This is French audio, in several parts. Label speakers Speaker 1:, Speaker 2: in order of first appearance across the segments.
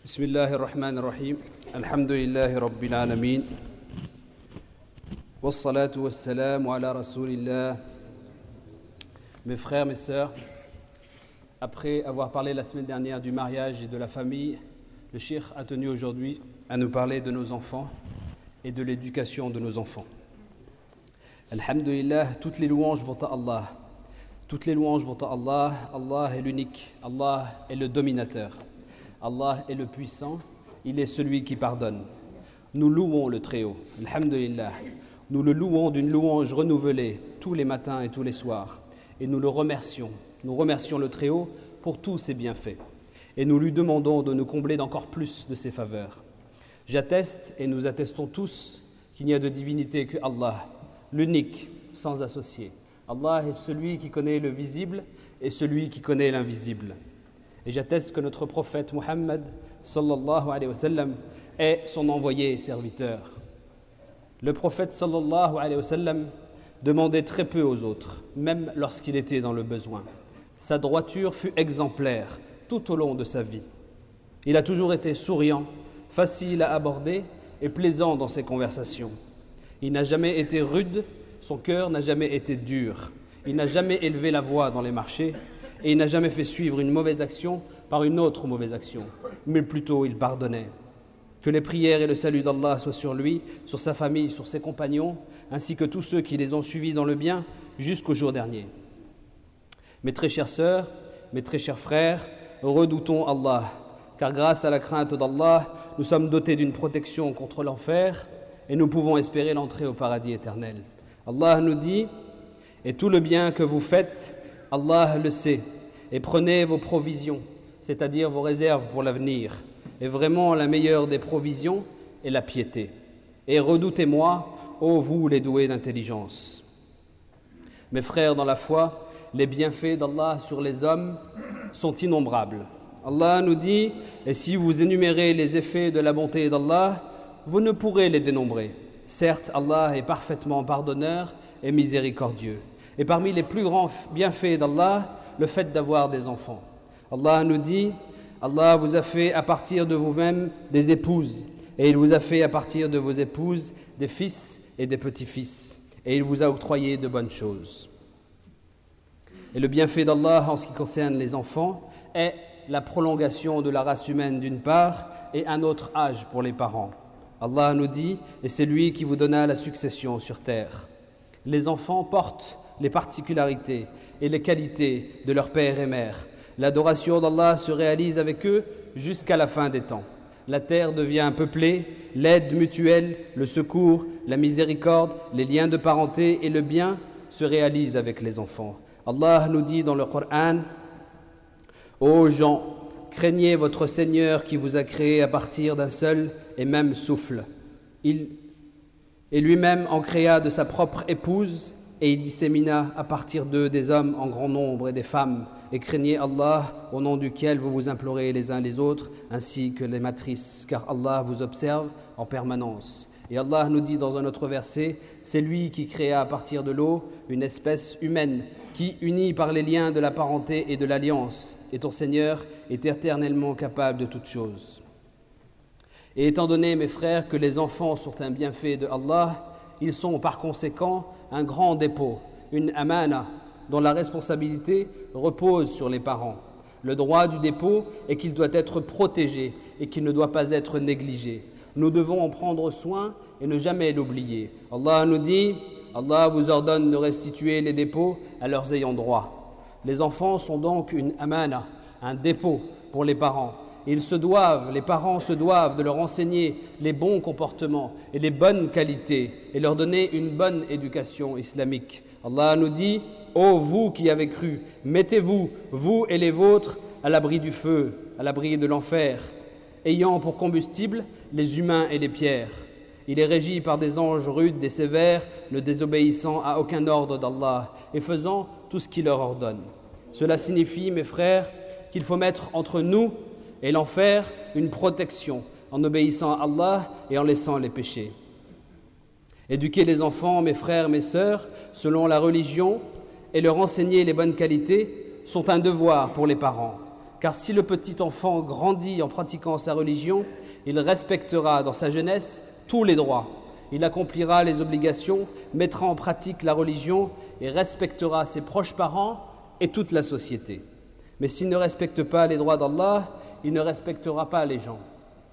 Speaker 1: بسم الله الرحمن الرحيم الحمد لله رب العالمين والصلاة والسلام على رسول الله. Mes frères, mes sœurs, après avoir parlé la semaine dernière du mariage et de la famille, le cheikh a tenu aujourd'hui à nous parler de nos enfants et de l'éducation de nos enfants. Alhamdulillah, toutes les louanges vont à Allah. Toutes les louanges vont à Allah. Allah est l'unique. Allah est le dominateur. Allah est le puissant. Il est celui qui pardonne. Nous louons le Très-Haut. Alhamdulillah. Nous le louons d'une louange renouvelée tous les matins et tous les soirs. Et nous le remercions. Nous remercions le Très-Haut pour tous ses bienfaits. Et nous lui demandons de nous combler d'encore plus de ses faveurs. J'atteste et nous attestons tous qu'il n'y a de divinité que Allah, l'unique, sans associé. Allah est celui qui connaît le visible et celui qui connaît l'invisible. Et j'atteste que notre prophète Muhammad sallallahu alayhi wa sallam est son envoyé et serviteur. Le prophète sallallahu alayhi wa sallam demandait très peu aux autres, même lorsqu'il était dans le besoin. Sa droiture fut exemplaire tout au long de sa vie. Il a toujours été souriant, facile à aborder et plaisant dans ses conversations. Il n'a jamais été rude, son cœur n'a jamais été dur. Il n'a jamais élevé la voix dans les marchés et il n'a jamais fait suivre une mauvaise action par une autre mauvaise action, mais plutôt il pardonnait. Que les prières et le salut d'Allah soient sur lui, sur sa famille, sur ses compagnons, ainsi que tous ceux qui les ont suivis dans le bien jusqu'au jour dernier. Mes très chères sœurs, mes très chers frères, redoutons Allah, car grâce à la crainte d'Allah, nous sommes dotés d'une protection contre l'enfer et nous pouvons espérer l'entrée au paradis éternel. Allah nous dit « Et tout le bien que vous faites, Allah le sait, et prenez vos provisions, c'est-à-dire vos réserves pour l'avenir, et vraiment la meilleure des provisions est la piété. Et redoutez-moi, ô vous les doués d'intelligence. » Mes frères dans la foi, les bienfaits d'Allah sur les hommes sont innombrables. Allah nous dit « Et si vous énumérez les effets de la bonté d'Allah, vous ne pourrez les dénombrer. Certes, Allah est parfaitement pardonneur et miséricordieux. Et parmi les plus grands bienfaits d'Allah, le fait d'avoir des enfants. Allah nous dit « Allah vous a fait à partir de vous-même des épouses, et il vous a fait à partir de vos épouses des fils et des petits-fils, et il vous a octroyé de bonnes choses. » Et le bienfait d'Allah en ce qui concerne les enfants est la prolongation de la race humaine d'une part et un autre âge pour les parents. Allah nous dit « Et c'est lui qui vous donna la succession sur terre. » Les enfants portent les particularités et les qualités de leur père et mère. L'adoration d'Allah se réalise avec eux jusqu'à la fin des temps. La terre devient peuplée, l'aide mutuelle, le secours, la miséricorde, les liens de parenté et le bien se réalisent avec les enfants. Allah nous dit dans le Coran « Ô gens, craignez votre Seigneur qui vous a créé à partir d'un seul et même souffle. Et lui-même en créa de sa propre épouse et il dissémina à partir d'eux des hommes en grand nombre et des femmes. Et craignez Allah au nom duquel vous vous implorez les uns les autres ainsi que les matrices, car Allah vous observe en permanence. » Et Allah nous dit dans un autre verset « C'est lui qui créa à partir de l'eau une espèce humaine qui, unie par les liens de la parenté et de l'alliance, et ton Seigneur est éternellement capable de toutes choses. » Et étant donné, mes frères, que les enfants sont un bienfait de Allah, ils sont par conséquent un grand dépôt, une amana, dont la responsabilité repose sur les parents. Le droit du dépôt est qu'il doit être protégé et qu'il ne doit pas être négligé. Nous devons en prendre soin et ne jamais l'oublier. Allah nous dit « Allah vous ordonne de restituer les dépôts à leurs ayants droit. » Les enfants sont donc une amana, un dépôt pour les parents. Les parents se doivent de leur enseigner les bons comportements et les bonnes qualités et leur donner une bonne éducation islamique. Allah nous dit « Ô vous qui avez cru, mettez-vous, vous et les vôtres, à l'abri du feu, à l'abri de l'enfer, ayant pour combustible les humains et les pierres. Il est régi par des anges rudes et sévères, ne désobéissant à aucun ordre d'Allah et faisant tout ce qu'il leur ordonne. » Cela signifie, mes frères, qu'il faut mettre entre nous et l'enfer une protection en obéissant à Allah et en laissant les péchés. Éduquer les enfants, mes frères, mes sœurs, selon la religion et leur enseigner les bonnes qualités sont un devoir pour les parents. car si le petit enfant grandit en pratiquant sa religion, il respectera dans sa jeunesse tous les droits. Il accomplira les obligations, mettra en pratique la religion et respectera ses proches parents et toute la société. Mais s'il ne respecte pas les droits d'Allah, il ne respectera pas les gens.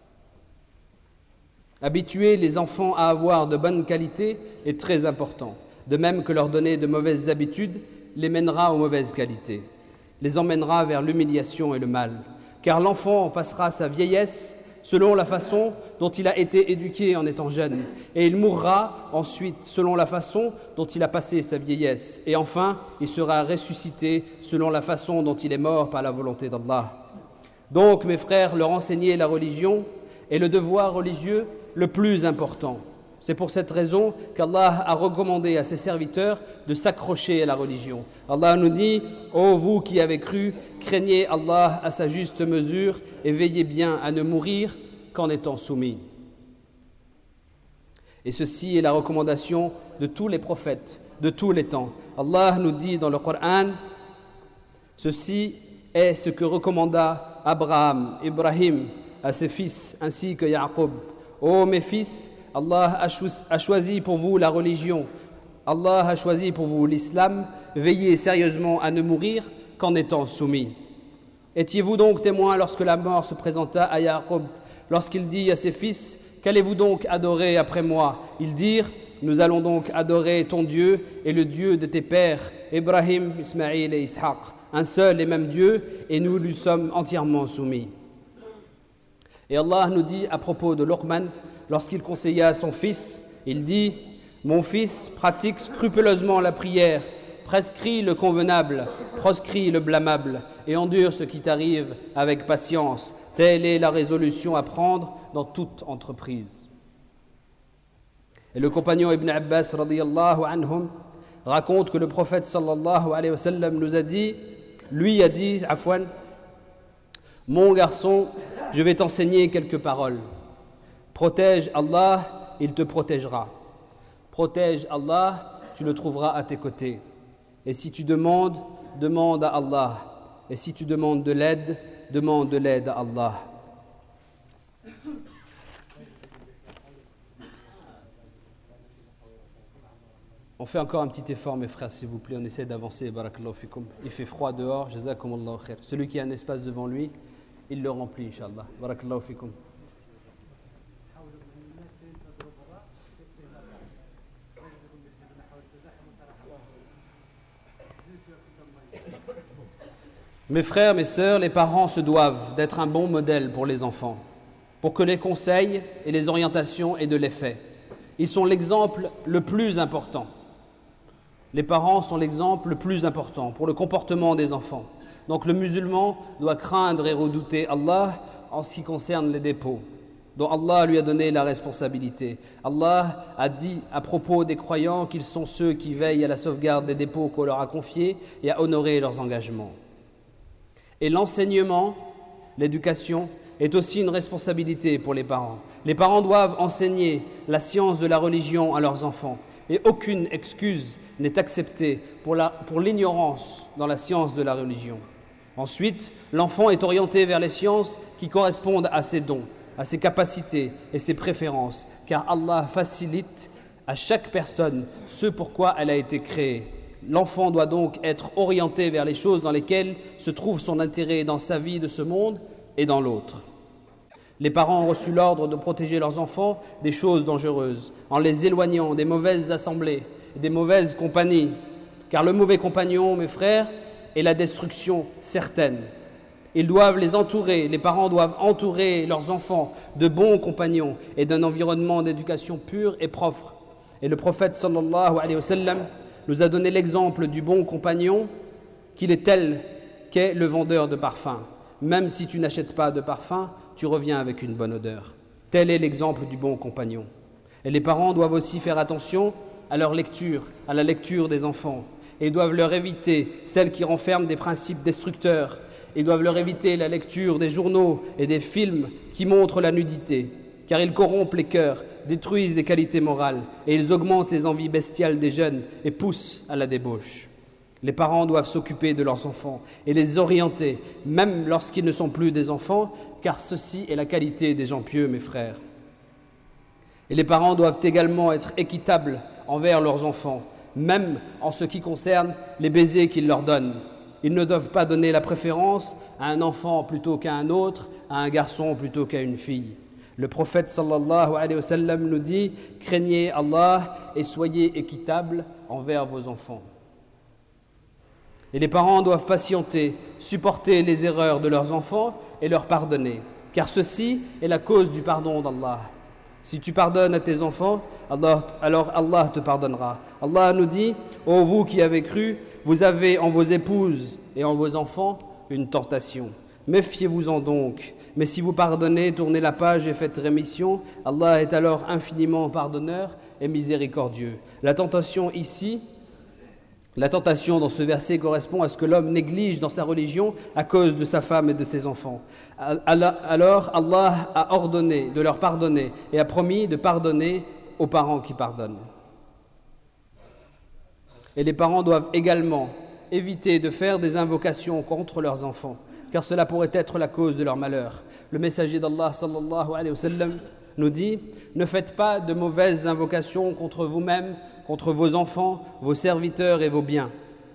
Speaker 1: Habituer les enfants à avoir de bonnes qualités est très important, de même que leur donner de mauvaises habitudes les mènera aux mauvaises qualités, les emmènera vers l'humiliation et le mal, car l'enfant passera sa vieillesse selon la façon dont il a été éduqué en étant jeune, et il mourra ensuite selon la façon dont il a passé sa vieillesse, et enfin il sera ressuscité selon la façon dont il est mort par la volonté d'Allah. Donc mes frères, leur enseigner la religion est le devoir religieux le plus important. C'est pour cette raison qu'Allah a recommandé à ses serviteurs de s'accrocher à la religion. Allah nous dit « Ô vous qui avez cru, craignez Allah à sa juste mesure et veillez bien à ne mourir qu'en étant soumis. » Et ceci est la recommandation de tous les prophètes, de tous les temps. Allah nous dit dans le Coran « Ceci est ce que recommanda Abraham, Ibrahim à ses fils ainsi que Yaqub. Ô mes fils, Allah a choisi pour vous la religion. Allah a choisi pour vous l'islam. Veillez sérieusement à ne mourir qu'en étant soumis. Étiez-vous donc témoins lorsque la mort se présenta à Yaqub, lorsqu'il dit à ses fils, qu'allez-vous donc adorer après moi? Ils dirent, nous allons donc adorer ton Dieu et le Dieu de tes pères, Ibrahim, Ismaïl et Ishaq, un seul et même Dieu, et nous lui sommes entièrement soumis. Et Allah nous dit à propos de Luqman, lorsqu'il conseilla à son fils, il dit « Mon fils, pratique scrupuleusement la prière, prescris le convenable, proscris le blâmable, et endure ce qui t'arrive avec patience. Telle est la résolution à prendre dans toute entreprise. » Et le compagnon Ibn Abbas radiyallahu anhum raconte que le prophète sallallahu alayhi wa sallam nous a dit, lui a dit, Afwan, « Mon garçon, je vais t'enseigner quelques paroles. Protège Allah, il te protégera. Protège Allah, tu le trouveras à tes côtés. Et si tu demandes, demande à Allah. Et si tu demandes de l'aide, demande de l'aide à Allah. » On fait encore un petit effort, mes frères, s'il vous plaît. On essaie d'avancer. Barakallahu fikum. Il fait froid dehors. Jazakumullahu khair. Celui qui a un espace devant lui, il le remplit, Inch'Allah. Barakallahu fikum. Mes frères, mes sœurs, les parents se doivent d'être un bon modèle pour les enfants, pour que les conseils et les orientations aient de l'effet. Ils sont l'exemple le plus important. Les parents sont l'exemple le plus important pour le comportement des enfants. Donc le musulman doit craindre et redouter Allah en ce qui concerne les dépôts, dont Allah lui a donné la responsabilité. Allah a dit à propos des croyants qu'ils sont ceux qui veillent à la sauvegarde des dépôts qu'on leur a confiés et à honorer leurs engagements. Et l'enseignement, l'éducation, est aussi une responsabilité pour les parents. Les parents doivent enseigner la science de la religion à leurs enfants. Et aucune excuse n'est acceptée pour l'ignorance dans la science de la religion. Ensuite, l'enfant est orienté vers les sciences qui correspondent à ses dons, à ses capacités et ses préférences, car Allah facilite à chaque personne ce pourquoi elle a été créée. L'enfant doit donc être orienté vers les choses dans lesquelles se trouve son intérêt dans sa vie de ce monde et dans l'autre. Les parents ont reçu l'ordre de protéger leurs enfants des choses dangereuses, en les éloignant des mauvaises assemblées et des mauvaises compagnies. Car le mauvais compagnon, mes frères, est la destruction certaine. Ils doivent les entourer, les parents doivent entourer leurs enfants de bons compagnons et d'un environnement d'éducation pure et propre. Et le prophète sallallahu alayhi wa sallam nous a donné l'exemple du bon compagnon, qu'il est tel qu'est le vendeur de parfums. Même si tu n'achètes pas de parfum, tu reviens avec une bonne odeur. Tel est l'exemple du bon compagnon. Et les parents doivent aussi faire attention à leur lecture, à la lecture des enfants. Et doivent leur éviter celle qui renferme des principes destructeurs. Ils doivent leur éviter la lecture des journaux et des films qui montrent la nudité, car ils corrompent les cœurs, détruisent les qualités morales et ils augmentent les envies bestiales des jeunes et poussent à la débauche. Les parents doivent s'occuper de leurs enfants et les orienter, même lorsqu'ils ne sont plus des enfants, car ceci est la qualité des gens pieux, mes frères. Et les parents doivent également être équitables envers leurs enfants, même en ce qui concerne les baisers qu'ils leur donnent. Ils ne doivent pas donner la préférence à un enfant plutôt qu'à un autre, à un garçon plutôt qu'à une fille. Le prophète sallallahu alayhi wa sallam nous dit « Craignez Allah et soyez équitables envers vos enfants ». Et les parents doivent patienter, supporter les erreurs de leurs enfants et leur pardonner, car ceci est la cause du pardon d'Allah. Si tu pardonnes à tes enfants, alors Allah te pardonnera. Allah nous dit « Ô vous qui avez cru, vous avez en vos épouses et en vos enfants une tentation. Méfiez-vous-en donc. Mais si vous pardonnez, tournez la page et faites rémission, Allah est alors infiniment pardonneur et miséricordieux. » La tentation ici, la tentation dans ce verset correspond à ce que l'homme néglige dans sa religion à cause de sa femme et de ses enfants. Alors Allah a ordonné de leur pardonner et a promis de pardonner aux parents qui pardonnent. Et les parents doivent également éviter de faire des invocations contre leurs enfants, car cela pourrait être la cause de leur malheur. Le messager d'Allah sallallahu alayhi wa sallam nous dit « Ne faites pas de mauvaises invocations contre vous-même, contre vos enfants, vos serviteurs et vos biens.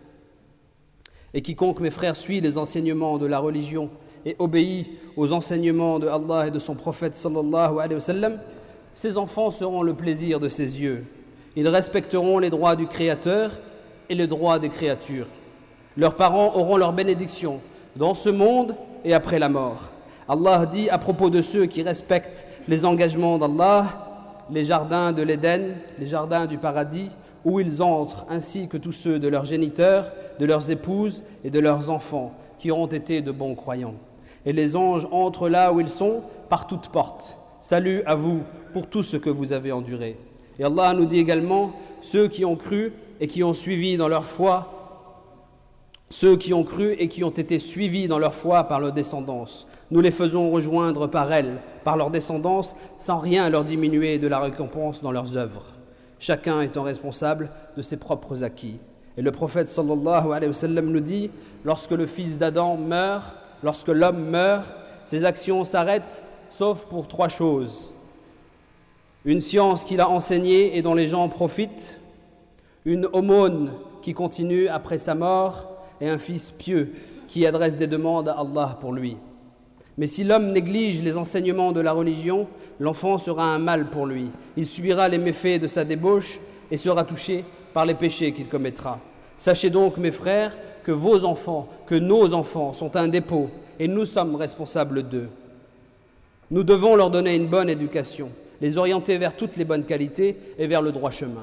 Speaker 1: Et quiconque, mes frères, suit les enseignements de la religion et obéit aux enseignements de Allah et de son prophète sallallahu alayhi wa sallam, ses enfants seront le plaisir de ses yeux. Ils respecteront les droits du Créateur et les droits des créatures. Leurs parents auront leur bénédiction dans ce monde et après la mort. Allah dit à propos de ceux qui respectent les engagements d'Allah, les jardins de l'Éden, les jardins du paradis, où ils entrent, ainsi que tous ceux de leurs géniteurs, de leurs épouses et de leurs enfants, qui auront été de bons croyants. Et les anges entrent là où ils sont, par toutes portes. Salut à vous pour tout ce que vous avez enduré. Et Allah nous dit également, ceux qui ont cru et qui ont suivi dans leur foi, ceux qui ont cru et qui ont été suivis dans leur foi par leur descendance. Nous les faisons rejoindre par elles, par leur descendance, sans rien leur diminuer de la récompense dans leurs œuvres. Chacun étant responsable de ses propres acquis. Et le prophète sallallahu alayhi wa sallam nous dit, lorsque le fils d'Adam meurt, lorsque l'homme meurt, ses actions s'arrêtent, sauf pour 3 choses. Une science qu'il a enseignée et dont les gens profitent, une aumône qui continue après sa mort, et un fils pieux qui adresse des demandes à Allah pour lui. Mais si l'homme néglige les enseignements de la religion, l'enfant sera un mal pour lui. Il subira les méfaits de sa débauche et sera touché par les péchés qu'il commettra. Sachez donc, mes frères, que vos enfants, que nos enfants sont un dépôt et nous sommes responsables d'eux. Nous devons leur donner une bonne éducation, les orienter vers toutes les bonnes qualités et vers le droit chemin.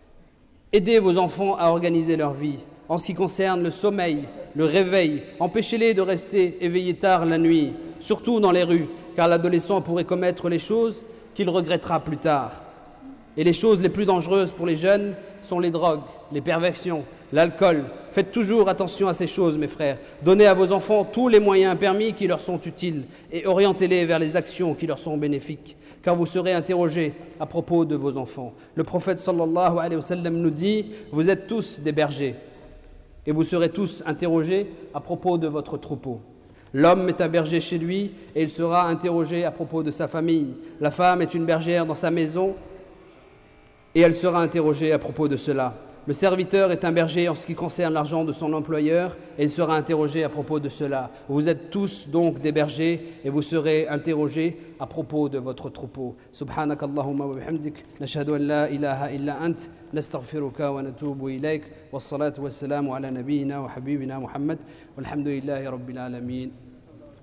Speaker 1: Aidez vos enfants à organiser leur vie. En ce qui concerne le sommeil, le réveil, empêchez-les de rester éveillés tard la nuit, surtout dans les rues, car l'adolescent pourrait commettre les choses qu'il regrettera plus tard. Et les choses les plus dangereuses pour les jeunes sont les drogues, les perversions, l'alcool. Faites toujours attention à ces choses, mes frères. Donnez à vos enfants tous les moyens permis qui leur sont utiles et orientez-les vers les actions qui leur sont bénéfiques, car vous serez interrogés à propos de vos enfants. Le prophète sallallahu alayhi wa sallam nous dit « Vous êtes tous des bergers. Et vous serez tous interrogés à propos de votre troupeau. L'homme est un berger chez lui et il sera interrogé à propos de sa famille. La femme est une bergère dans sa maison et elle sera interrogée à propos de cela. Le serviteur est un berger en ce qui concerne l'argent de son employeur et il sera interrogé à propos de cela. Vous êtes tous donc des bergers et vous serez interrogés à propos de votre troupeau. Subhanak Allahumma wa bihamdik, nashhadu an la ilaha illa ant, nastaghfiruka wa natubu ilayk, wassalatu wassalamu ala nabiyyina wa habibina Muhammad, walhamdulillahi rabbil alamin.